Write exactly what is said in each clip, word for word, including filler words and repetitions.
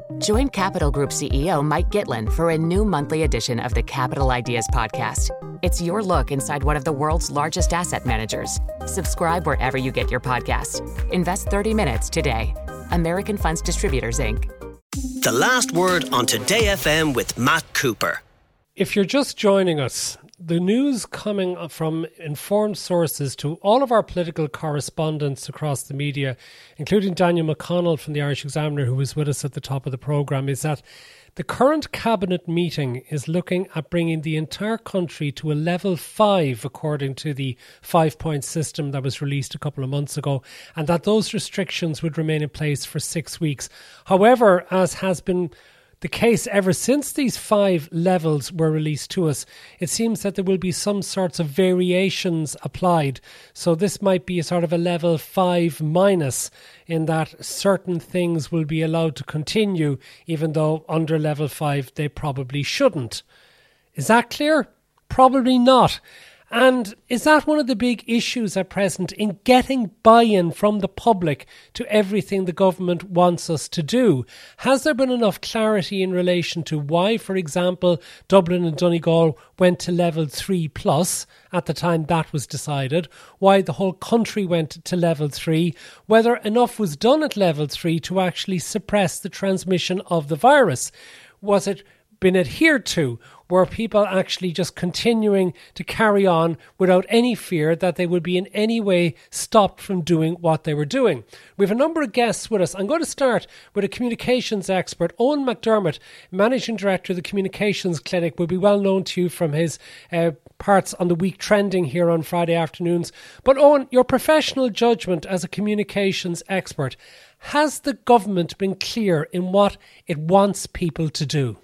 Join Capital Group C E O Mike Gitlin for a new monthly edition of the Capital Ideas Podcast. It's your look inside one of the world's largest asset managers. Subscribe wherever you get your podcasts. Invest thirty minutes today. American Funds Distributors, Incorporated. The Last Word on Today F M with Matt Cooper. If you're just joining us, the news coming from informed sources to all of our political correspondents across the media, including Daniel McConnell from the Irish Examiner, who was with us at the top of the programme, is that the current cabinet meeting is looking at bringing the entire country to a level five, according to the five-point system that was released a couple of months ago, and that those restrictions would remain in place for six weeks. However, as has been the case ever since these five levels were released to us, it seems that there will be some sorts of variations applied. So this might be a sort of a level five minus, in that certain things will be allowed to continue, even though under level five they probably shouldn't. Is that clear? Probably not. And is that one of the big issues at present in getting buy-in from the public to everything the government wants us to do? Has there been enough clarity in relation to why, for example, Dublin and Donegal went to level three plus at the time that was decided, why the whole country went to level three, whether enough was done at level three to actually suppress the transmission of the virus? Was it been adhered to? Were people actually just continuing to carry on without any fear that they would be in any way stopped from doing what they were doing? We have a number of guests with us. I'm going to start with a communications expert. Owen McDermott, Managing Director of the Communications Clinic, will be well known to you from his uh, parts on the Week Trending here on Friday afternoons. But Owen, your professional judgment as a communications expert, has the government been clear in what it wants people to do?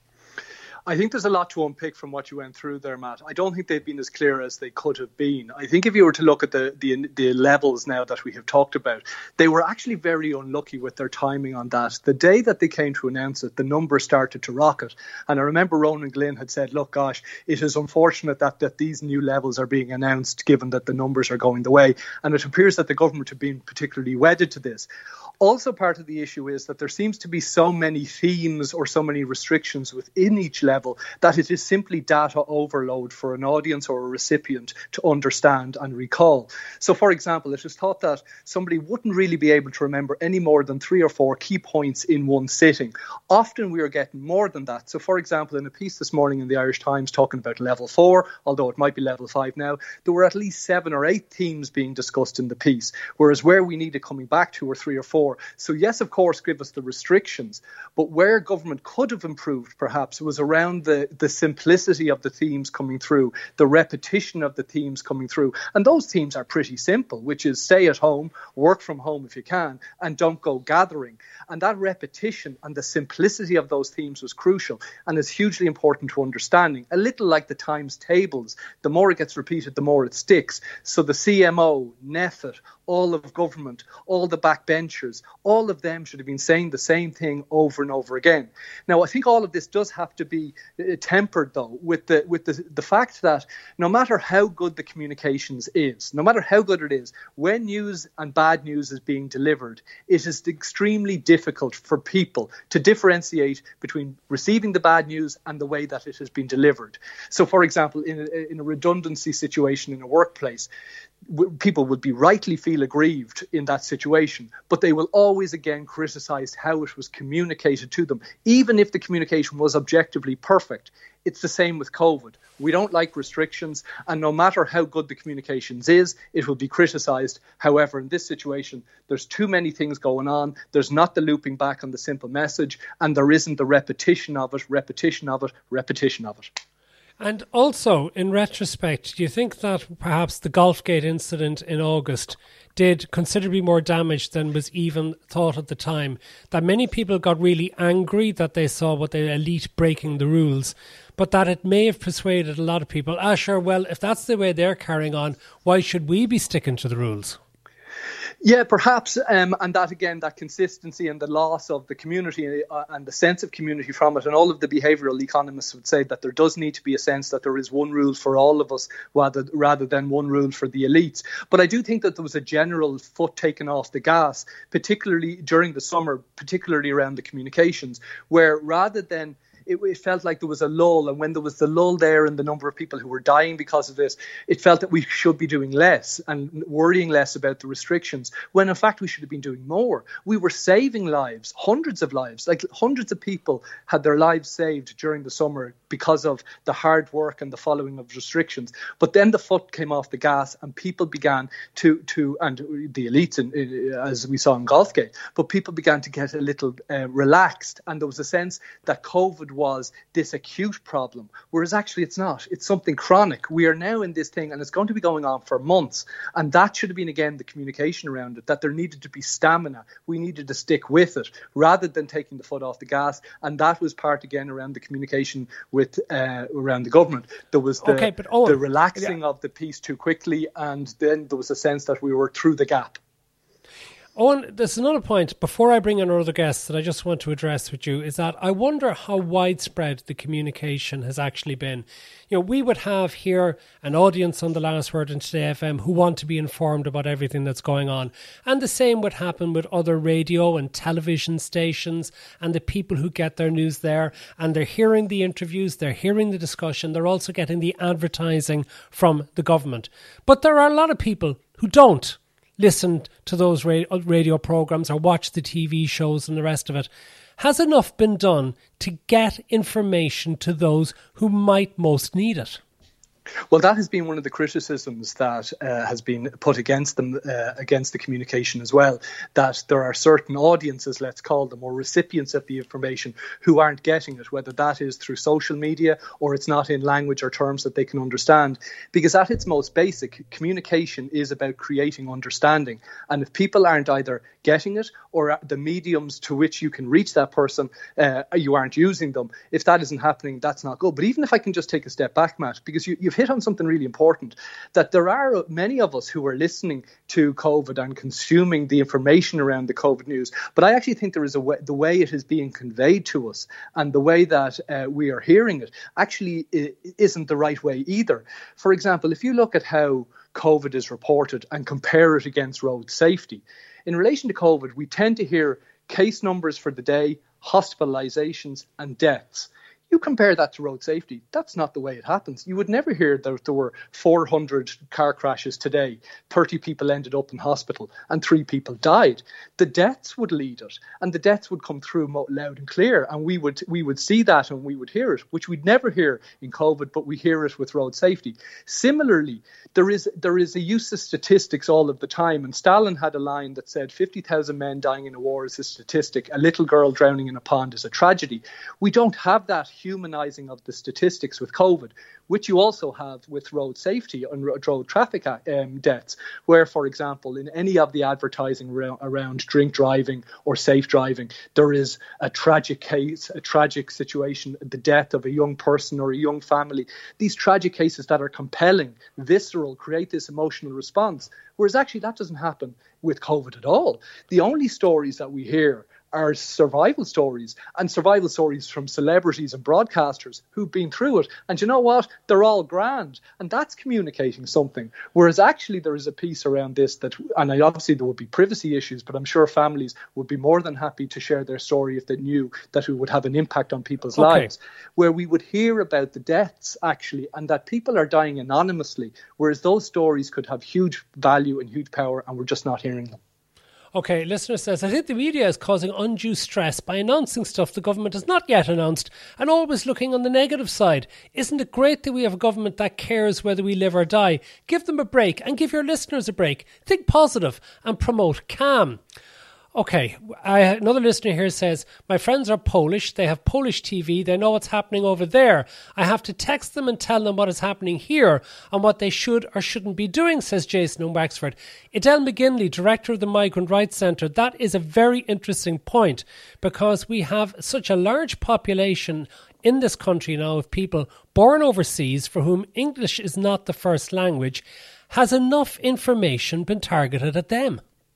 I think there's a lot to unpick from what you went through there, Matt. I don't think they've been as clear as they could have been. I think if you were to look at the, the the levels now that we have talked about, they were actually very unlucky with their timing on that. The day that they came to announce it, the numbers started to rocket. And I remember Ronan Glynn had said, look, gosh, it is unfortunate that, that these new levels are being announced, given that the numbers are going the way. And it appears that the government have been particularly wedded to this. Also, part of the issue is that there seems to be so many themes or so many restrictions within each level that it is simply data overload for an audience or a recipient to understand and recall. So, for example, it is thought that somebody wouldn't really be able to remember any more than three or four key points in one sitting. Often we are getting more than that. So, for example, in a piece this morning in the Irish Times talking about level four, although it might be level five now, there were at least seven or eight themes being discussed in the piece, whereas where we need it coming back to are three or four. So yes, of course, give us the restrictions, but where government could have improved perhaps was around the, the simplicity of the themes coming through, the repetition of the themes coming through. And those themes are pretty simple, which is stay at home, work from home if you can, and don't go gathering. And that repetition and the simplicity of those themes was crucial and is hugely important to understanding. A little like the Times tables, the more it gets repeated, the more it sticks. So the C M O, NPHET, all of government, all the backbenchers, all of them should have been saying the same thing over and over again. Now, I think all of this does have to be uh, tempered, though, with the with the, the fact that no matter how good the communications is, no matter how good it is, when news and bad news is being delivered, it is extremely difficult for people to differentiate between receiving the bad news and the way that it has been delivered. So, for example, in a, in a redundancy situation in a workplace, people would be rightly feel aggrieved in that situation, but they will always again criticise how it was communicated to them, even if the communication was objectively perfect. It's the same with COVID. We don't like restrictions, and no matter how good the communications is, it will be criticised. However, in this situation, there's too many things going on. There's not the looping back on the simple message, and there isn't the repetition of it, repetition of it, repetition of it. And also, in retrospect, do you think that perhaps the Golfgate incident in August did considerably more damage than was even thought at the time? That many people got really angry that they saw what the elite breaking the rules, but that it may have persuaded a lot of people, ah, sure, well, if that's the way they're carrying on, why should we be sticking to the rules? Yeah, perhaps, um, and that again, that consistency and the loss of the community uh, and the sense of community from it, and all of the behavioural economists would say that there does need to be a sense that there is one rule for all of us rather, rather than one rule for the elites. But I do think that there was a general foot taken off the gas, particularly during the summer, particularly around the communications, where rather than It, it felt like there was a lull, and when there was the lull there and the number of people who were dying because of this, it felt that we should be doing less and worrying less about the restrictions, when in fact we should have been doing more. We were saving lives, hundreds of lives, like hundreds of people had their lives saved during the summer because of the hard work and the following of restrictions. But then the foot came off the gas and people began to, to and the elites, in, as we saw in Golfgate, but people began to get a little uh, relaxed, and there was a sense that COVID was this acute problem, whereas actually it's not. It's something chronic. We are now in this thing and it's going to be going on for months, and that should have been again the communication around it, that there needed to be stamina. We needed to stick with it rather than taking the foot off the gas, and that was part again around the communication with uh, around the government. There was the, okay, but Owen, the relaxing yeah. of the piece too quickly, and then there was a sense that we were through the gap. Owen, there's another point before I bring in other guests that I just want to address with you, is that I wonder how widespread the communication has actually been. You know, we would have here an audience on The Last Word in Today F M who want to be informed about everything that's going on. And the same would happen with other radio and television stations and the people who get their news there. And they're hearing the interviews, they're hearing the discussion, they're also getting the advertising from the government. But there are a lot of people who don't listen to those radio programs or watch the T V shows and the rest of it. Has enough been done to get information to those who might most need it? Well, that has been one of the criticisms that uh, has been put against them, uh, against the communication as well, that there are certain audiences, let's call them, or recipients of the information who aren't getting it, whether that is through social media or it's not in language or terms that they can understand. Because at its most basic, communication is about creating understanding. And if people aren't either getting it or the mediums to which you can reach that person, uh, you aren't using them, if that isn't happening, that's not good. But even if I can just take a step back, Matt, because you, you've hit on something really important, that there are many of us who are listening to COVID and consuming the information around the COVID news. But I actually think there is a way, the way it is being conveyed to us and the way that uh, we are hearing it actually isn't the right way either. For example, if you look at how COVID is reported and compare it against road safety, in relation to COVID, we tend to hear case numbers for the day, hospitalizations and deaths. You compare that to road safety, that's not the way it happens. You would never hear that there were four hundred car crashes today, thirty people ended up in hospital and three people died. The deaths would lead it, and the deaths would come through loud and clear, and we would we would see that and we would hear it, which we'd never hear in COVID, but we hear it with road safety. Similarly, there is there is a use of statistics all of the time, and Stalin had a line that said fifty thousand men dying in a war is a statistic, a little girl drowning in a pond is a tragedy. We don't have that humanizing of the statistics with COVID, which you also have with road safety and road traffic um, deaths, where, for example, in any of the advertising around, around drink driving or safe driving, there is a tragic case, a tragic situation, the death of a young person or a young family. These tragic cases that are compelling, visceral, create this emotional response, whereas actually that doesn't happen with COVID at all. The only stories that we hear are survival stories, and survival stories from celebrities and broadcasters who've been through it. And you know what? They're all grand. And that's communicating something. Whereas actually there is a piece around this that, and obviously there would be privacy issues, but I'm sure families would be more than happy to share their story if they knew that it would have an impact on people's okay. lives, where we would hear about the deaths actually, and that people are dying anonymously, whereas those stories could have huge value and huge power, and we're just not hearing them. Okay, listener says, I think the media is causing undue stress by announcing stuff the government has not yet announced and always looking on the negative side. Isn't it great that we have a government that cares whether we live or die? Give them a break and give your listeners a break. Think positive and promote calm. Okay, I, another listener here says, my friends are Polish, they have Polish T V, they know what's happening over there. I have to text them and tell them what is happening here and what they should or shouldn't be doing, says Jason in Wexford. Edel McGinley, director of the Migrant Rights Centre, that is a very interesting point, because we have such a large population in this country now of people born overseas for whom English is not the first language. Has enough information been targeted at them?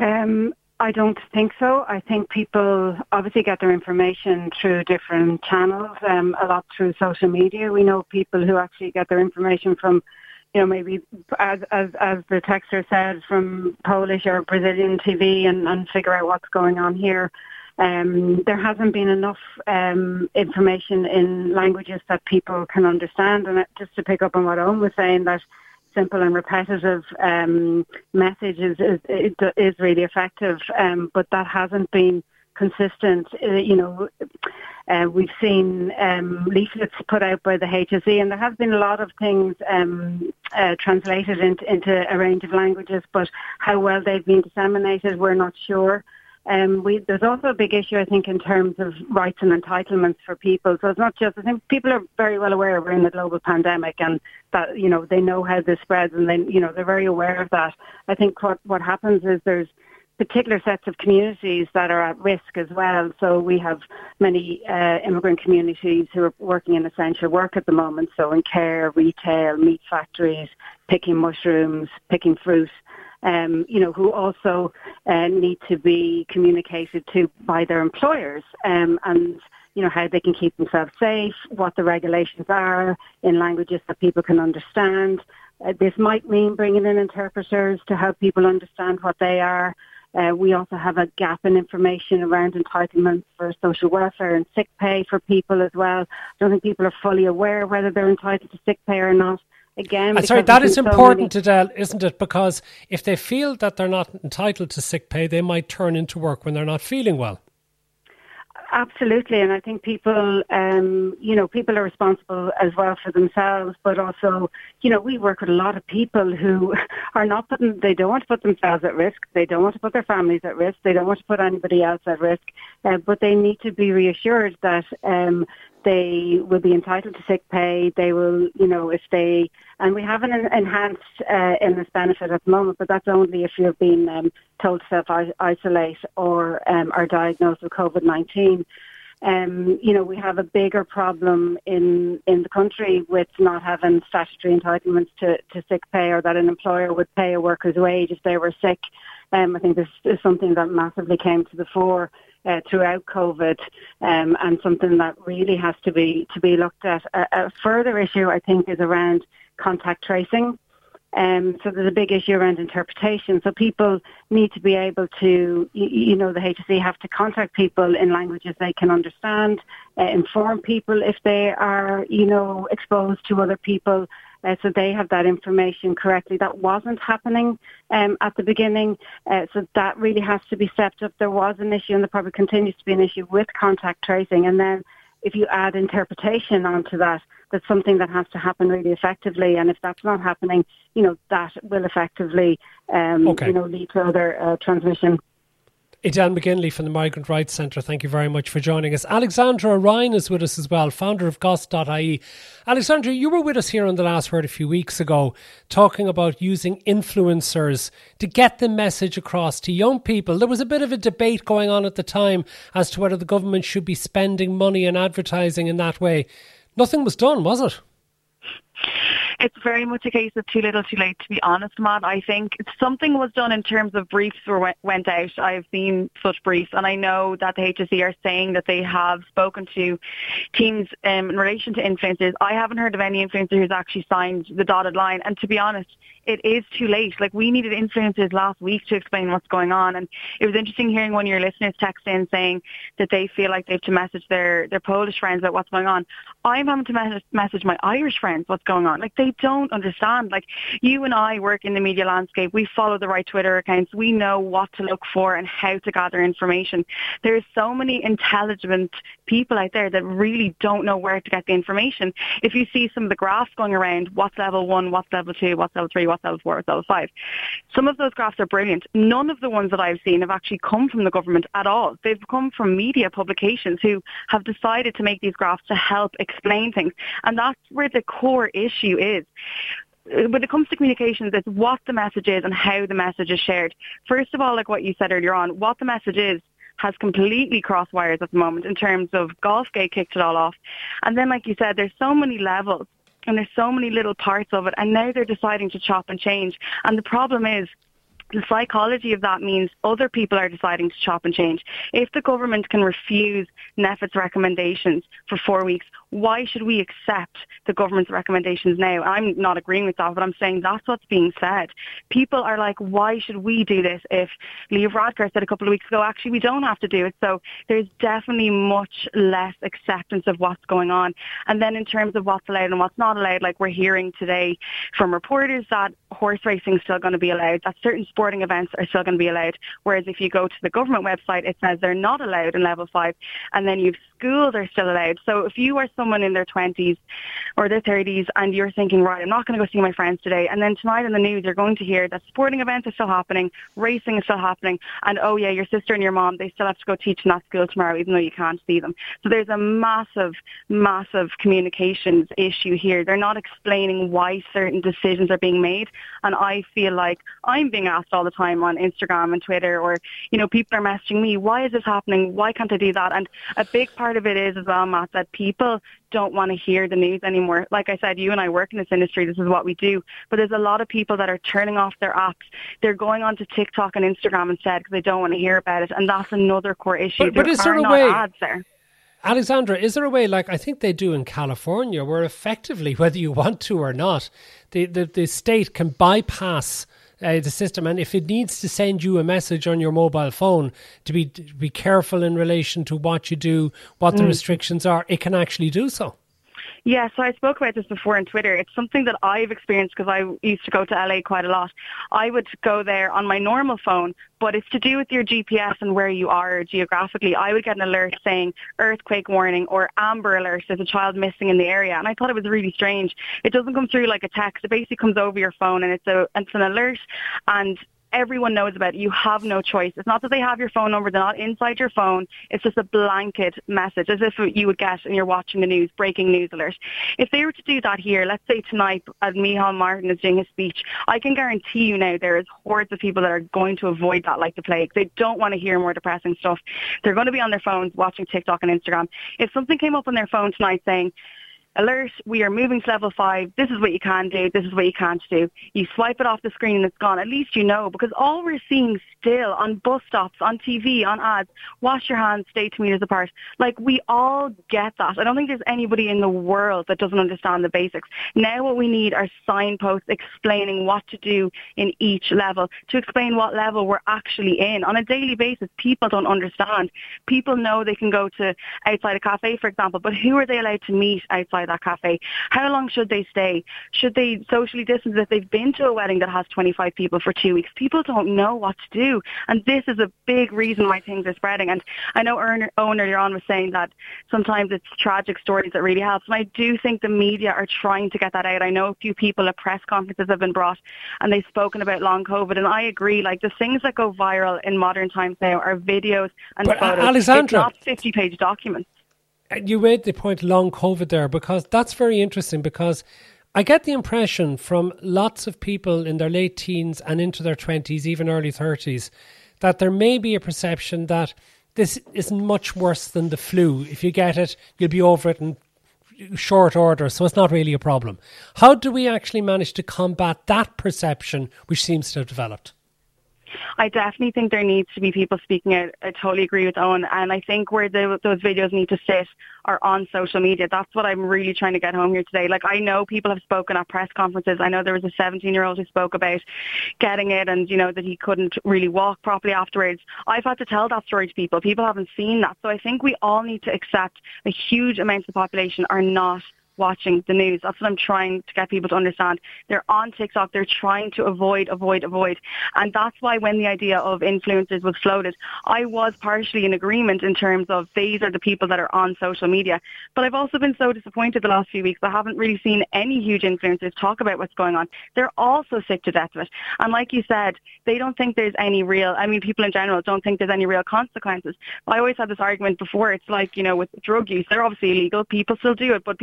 Um, I don't think so. I think people obviously get their information through different channels, um, a lot through social media. We know people who actually get their information from, you know, maybe as as, as the texter said, from Polish or Brazilian T V and, and figure out what's going on here. Um, there hasn't been enough um, information in languages that people can understand. And just to pick up on what Owen was saying, that simple and repetitive um, message is, is, is really effective, um, but that hasn't been consistent. Uh, you know, uh, we've seen um, leaflets put out by the H S E, and there has been a lot of things um, uh, translated into, into a range of languages, but how well they've been disseminated, we're not sure. Um, we, there's also a big issue, I think, in terms of rights and entitlements for people. So it's not just, I think people are very well aware we're in a global pandemic and that, you know, they know how this spreads and they, you know, they're very aware of that. I think what, what happens is there's particular sets of communities that are at risk as well. So we have many uh, immigrant communities who are working in essential work at the moment. So in care, retail, meat factories, picking mushrooms, picking fruit. Um, you know, who also uh, need to be communicated to by their employers, um, and, you know, how they can keep themselves safe, what the regulations are in languages that people can understand. Uh, this might mean bringing in interpreters to help people understand what they are. Uh, we also have a gap in information around entitlements for social welfare and sick pay for people as well. I don't think people are fully aware whether they're entitled to sick pay or not. Again, I'm sorry, that is important, Adele, isn't it? Because if they feel that they're not entitled to sick pay, they might turn into work when they're not feeling well. Absolutely, and I think people, um, you know, people are responsible as well for themselves, but also, you know, we work with a lot of people who are not putting, they don't want to put themselves at risk, they don't want to put their families at risk, they don't want to put anybody else at risk, uh, but they need to be reassured that um, they will be entitled to sick pay. They will, you know, if they, and we have an enhanced uh, illness benefit at the moment, but that's only if you've been um, told to self-isolate or um, are diagnosed with COVID nineteen. Um, you know, we have a bigger problem in, in the country with not having statutory entitlements to, to sick pay, or that an employer would pay a worker's wage if they were sick. Um, I think this is something that massively came to the fore uh, throughout COVID, um, and something that really has to be to be looked at. A, a further issue, I think, is around contact tracing. Um, so there's a big issue around interpretation. So people need to be able to, you, you know, the H S E have to contact people in languages they can understand, uh, inform people if they are, you know, exposed to other people, uh, so they have that information correctly. That wasn't happening um, at the beginning, uh, so that really has to be stepped up. There was an issue, and there probably continues to be an issue with contact tracing, and then if you add interpretation onto that, that's something that has to happen really effectively. And if that's not happening, you know, that will effectively, um, okay. you know, lead to other uh, transmission. Adele McGinley from the Migrant Rights Centre, thank you very much for joining us. Alexandra Ryan is with us as well, founder of Goss dot I E. Alexandra, you were with us here on The Last Word a few weeks ago, talking about using influencers to get the message across to young people. There was a bit of a debate going on at the time as to whether the government should be spending money on advertising in that way. Nothing was done, was it? It's very much a case of too little too late, to be honest, Matt. I think something was done in terms of briefs were, went out. I've seen such briefs, and I know that the H S E are saying that they have spoken to teams um, in relation to influencers. I haven't heard of any influencer who's actually signed the dotted line, and to be honest, it is too late. Like, we needed influencers last week to explain what's going on, and it was interesting hearing one of your listeners text in saying that they feel like they have to message their, their Polish friends about what's going on. I'm having to message, message my Irish friends what's going on. Like, they don't understand. Like, you and I work in the media landscape. We follow the right Twitter accounts. We know what to look for and how to gather information. There's so many intelligent people out there that really don't know where to get the information. If you see some of the graphs going around, what's level one, what's level two, what's level three, what's level four, what's level five, some of those graphs are brilliant. None of the ones that I've seen have actually come from the government at all. They've come from media publications who have decided to make these graphs to help explain things. And that's where the core issue is. When it comes to communications, it's what the message is and how the message is shared. First of all, like what you said earlier on, what the message is has completely crossed wires at the moment in terms of Golfgate kicked it all off. And then, like you said, there's so many levels and there's so many little parts of it, and now they're deciding to chop and change. And the problem is, the psychology of that means other people are deciding to chop and change. If the government can refuse NPHET's recommendations for four weeks, why should we accept the government's recommendations now? I'm not agreeing with that, but I'm saying that's what's being said. People are like, why should we do this if Leo Varadkar said a couple of weeks ago, actually, we don't have to do it. So there's definitely much less acceptance of what's going on. And then in terms of what's allowed and what's not allowed, like we're hearing today from reporters that horse racing is still going to be allowed, that certain sporting events are still going to be allowed. Whereas if you go to the government website, it says they're not allowed in level five. And then you've schools are still allowed. So if you are someone in their twenties or their thirties and you're thinking, right, I'm not going to go see my friends today, and then tonight in the news you're going to hear that sporting events are still happening, racing is still happening, and oh yeah, your sister and your mom, they still have to go teach in that school tomorrow even though you can't see them. So there's a massive, massive communications issue here. They're not explaining why certain decisions are being made, and I feel like I'm being asked all the time on Instagram and Twitter, or, you know, people are messaging me, why is this happening? Why can't I do that? And a big part of it is as well, Matt, that people don't want to hear the news anymore. Like I said, you and I work in this industry, this is what we do, but there's a lot of people that are turning off their apps. They're going onto TikTok and Instagram instead because they don't want to hear about it, and that's another core issue. But, but there is there are a not way, ads there. Alexandra, is there a way, like I think they do in California, where effectively, whether you want to or not, the, the, the state can bypass Uh, the system, and if it needs to send you a message on your mobile phone to be to be careful in relation to what you do, what the mm. restrictions are, it can actually do so? Yeah, so I spoke about this before on Twitter. It's something that I've experienced because I used to go to L A quite a lot. I would go there on my normal phone, but it's to do with your G P S and where you are geographically. I would get an alert saying earthquake warning or amber alert, there's a child missing in the area. And I thought it was really strange. It doesn't come through like a text. It basically comes over your phone, and it's a it's an alert, and everyone knows about it. You have no choice. It's not that they have your phone number. They're not inside your phone. It's just a blanket message, as if you would get and you're watching the news, breaking news alert. If they were to do that here, let's say tonight as Micheál Martin is doing his speech, I can guarantee you now there is hordes of people that are going to avoid that like the plague. They don't want to hear more depressing stuff. They're going to be on their phones watching TikTok and Instagram. If something came up on their phone tonight saying, alert, we are moving to level five, this is what you can do, this is what you can't do, you swipe it off the screen and it's gone, at least you know, because all we're seeing still on bus stops, on T V, on ads, wash your hands, stay two metres apart, like we all get that. I don't think there's anybody in the world that doesn't understand the basics. Now what we need are signposts explaining what to do in each level, to explain what level we're actually in. On a daily basis, people don't understand. People know they can go to outside a cafe, for example, but who are they allowed to meet outside that cafe? How long should they stay? Should they socially distance if they've been to a wedding that has twenty-five people for two weeks? People don't know what to do, and this is a big reason why things are spreading. And I know Owen earlier on was saying that sometimes it's tragic stories that really helps, and I do think the media are trying to get that out. I know a few people at press conferences have been brought and they've spoken about long COVID, and I agree, like the things that go viral in modern times now are videos and but photos. Alexandra, it's not fifty page documents. You made the point long COVID there, because that's very interesting, because I get the impression from lots of people in their late teens and into their twenties, even early thirties, that there may be a perception that this isn't much worse than the flu. If you get it, you'll be over it in short order, so it's not really a problem. How do we actually manage to combat that perception, which seems to have developed? I definitely think there needs to be people speaking out. I totally agree with Owen, and I think where the, those videos need to sit are on social media. That's what I'm really trying to get home here today. Like, I know people have spoken at press conferences. I know there was a seventeen-year-old who spoke about getting it and, you know, that he couldn't really walk properly afterwards. I've had to tell that story to people. People haven't seen that. So I think we all need to accept a huge amount of the population are not watching the news. That's what I'm trying to get people to understand. They're on TikTok. They're trying to avoid, avoid, avoid. And that's why when the idea of influencers was floated, I was partially in agreement in terms of these are the people that are on social media. But I've also been so disappointed the last few weeks. I haven't really seen any huge influencers talk about what's going on. They're also sick to death of it. And like you said, they don't think there's any real, I mean, people in general don't think there's any real consequences. I always had this argument before. It's like, you know, with drug use, they're obviously illegal. People still do it, but people don't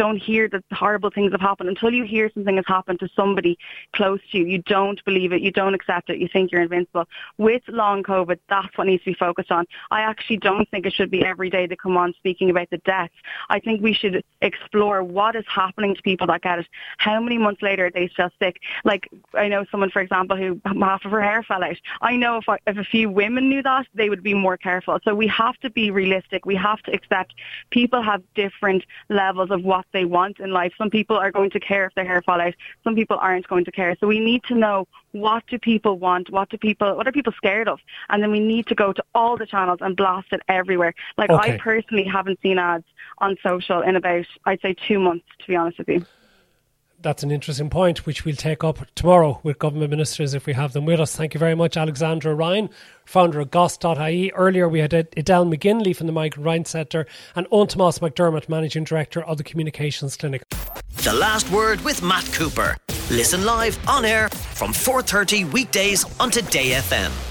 don't hear that horrible things have happened. Until you hear something has happened to somebody close to you, you don't believe it, you don't accept it, you think you're invincible. With long COVID, that's what needs to be focused on. I actually don't think it should be every day they come on speaking about the deaths. I think we should explore what is happening to people that get it. How many months later are they still sick? Like, I know someone, for example, who half of her hair fell out. I know if, I, if a few women knew that, they would be more careful. So we have to be realistic. We have to accept people have different levels of what they want in life. Some people are going to care if their hair fall out. Some people aren't going to care. So we need to know, what do people want? What do people, what are people scared of? And then we need to go to all the channels and blast it everywhere. Like, okay. I personally haven't seen ads on social in about, I'd say, two months, to be honest with you. That's an interesting point, which we'll take up tomorrow with government ministers if we have them with us. Thank you very much, Alexandra Ryan, founder of Goss dot I E. Earlier we had Edel McGinley from the Migrant Rights Centre and Owen Tomás McDermott, Managing Director of the Communications Clinic. The Last Word with Matt Cooper. Listen live on air from four thirty weekdays on Today F M.